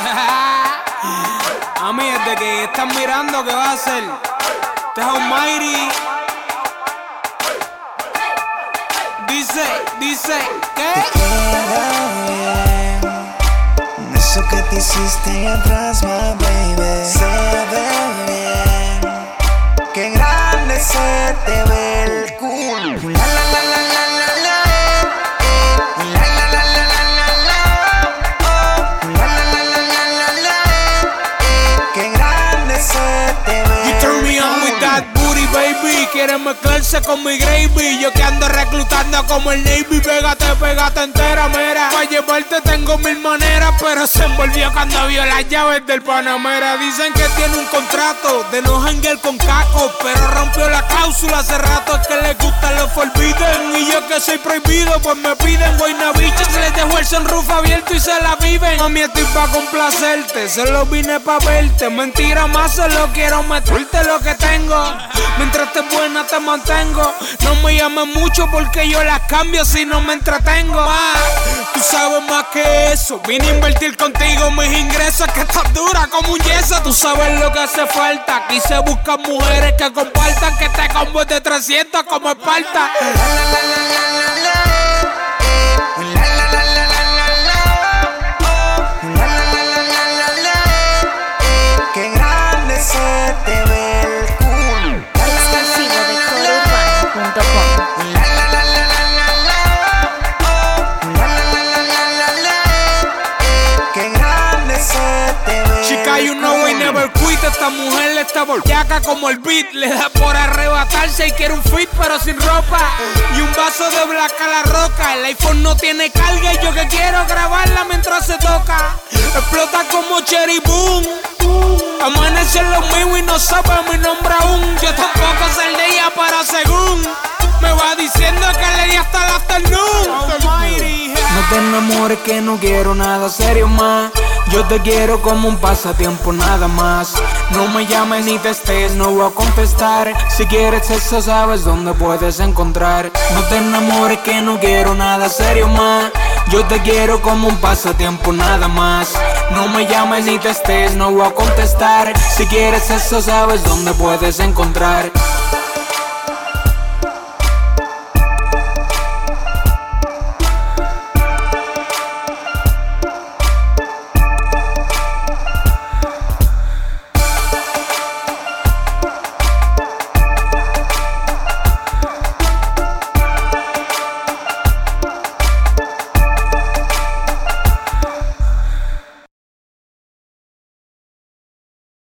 A mí desde que están mirando qué va a hacer. Este es Almighty. Dice, ¿qué? Te queda bien eso que te hiciste ahí atrás, my baby. Se ve bien, qué grande se te ve el culo. La la la la la la la, la la la la la la, oh, la la la la la la la, qué grande se te ve. You turn me on with that booty, baby. Quieren mezclarse con mi gravy. Yo que ando reclutando como el Navy. Pégate entera, mera. Pa' llevarte tengo mil maneras, pero se envolvió cuando vio las llaves del Panamera. Dicen que tiene un contrato de no janguear con cacos, pero rompió la cláusula hace rato. Es que les gusta lo forbidden. Y yo que soy prohibido, pues me piden Guaynabiches. Les dejo el sunroof abierto y se la viven. A mí estoy pa' complacerte, solo vine pa' verte. Mentira más, solo quiero meterte lo que tengo. Mientras estés buena te mantengo. No me llames mucho porque yo las cambio si no me entretengo. Tú sabes más que eso. Vine a invertir contigo mis ingresos. Que estás dura como un yeso. Tú sabes lo que hace falta. Aquí se buscan mujeres que compartan. Que te combo de 300 como Esparta. Qué grande se te ve el culo. Exclusivo de corourbano.com. Qué grande se te ve. Chica, you know I never quit. Esta mujer está volteaca como el beat. Le da por arrebatarse y quiere un fit pero sin ropa. Y un vaso de black a la roca. El iPhone no tiene carga y yo que quiero grabarla mientras se toca. Explota como Cherry Boom. Amanece en lo mío y no sabe mi nombre aún. Yo tampoco sé el día, pero según me va diciendo que le di hasta el afternoon. No te enamores que no quiero nada serio más. Yo te quiero como un pasatiempo nada más. No me llames ni te estés, no voy a contestar. Si quieres eso sabes dónde puedes encontrar. No te enamores que no quiero nada serio más. Yo te quiero como un pasatiempo nada más. No me llames ni te estés, no voy a contestar. Si quieres eso sabes dónde puedes encontrar.